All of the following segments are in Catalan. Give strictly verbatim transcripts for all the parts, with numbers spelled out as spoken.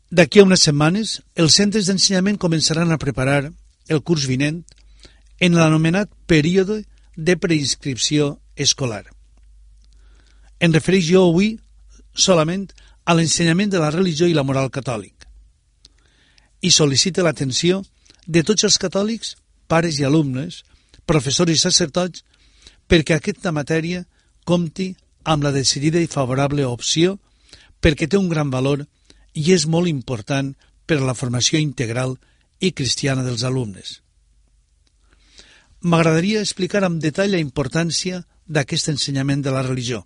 D'aquí a unes setmanes, els centres d'ensenyament començaran a preparar el curs vinent en l'anomenat període de preinscripció escolar. Em refereix jo avui solament a l'ensenyament de la religió i la moral catòlic i sol·licita l'atenció de tots els catòlics, pares i alumnes, professors i sacerdots, perquè aquesta matèria compti amb la decidida i favorable opció perquè té un gran valor i és molt important per a la formació integral i cristiana dels alumnes. M'agradaria explicar amb detall la importància d'aquest ensenyament de la religió.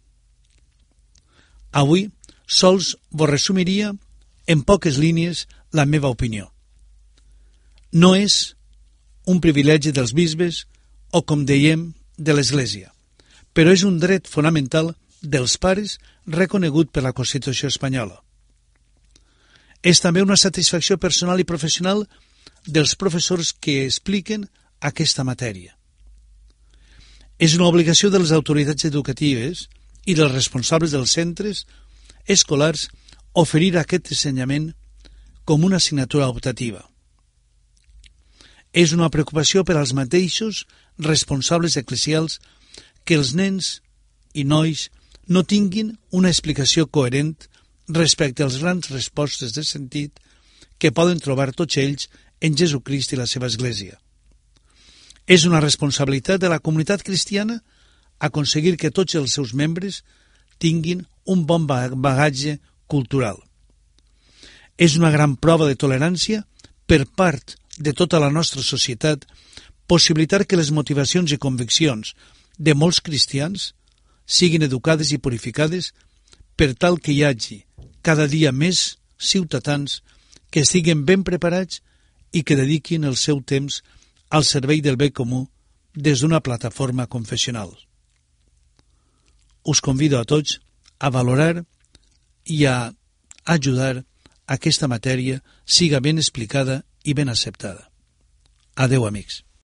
Avui sols vos resumiria en poques línies la meva opinió. No és un privilegi dels bisbes o, com dèiem, de l'Església, però és un dret fonamental dels pares reconegut per la Constitució espanyola. És també una satisfacció personal i professional dels professors que expliquen aquesta matèria. És una obligació de les autoritats educatives i dels responsables dels centres escolars oferir aquest ensenyament com una assignatura optativa. És una preocupació per als mateixos responsables eclesials que els nens i nois no tinguin una explicació coherent respecte als grans respostes de sentit que poden trobar tots ells en Jesucrist i la seva Església. És una responsabilitat de la comunitat cristiana aconseguir que tots els seus membres tinguin un bon bagatge cultural. És una gran prova de tolerància per part de tota la nostra societat possibilitar que les motivacions i conviccions de molts cristians siguin educades i purificades per tal que hi hagi cada dia més ciutadans que estiguen ben preparats i que dediquin el seu temps al servei del bé comú des d'una plataforma confessional. Us convido a tots a valorar i a ajudar a que aquesta matèria siga ben explicada i ben acceptada. Adeu, amics.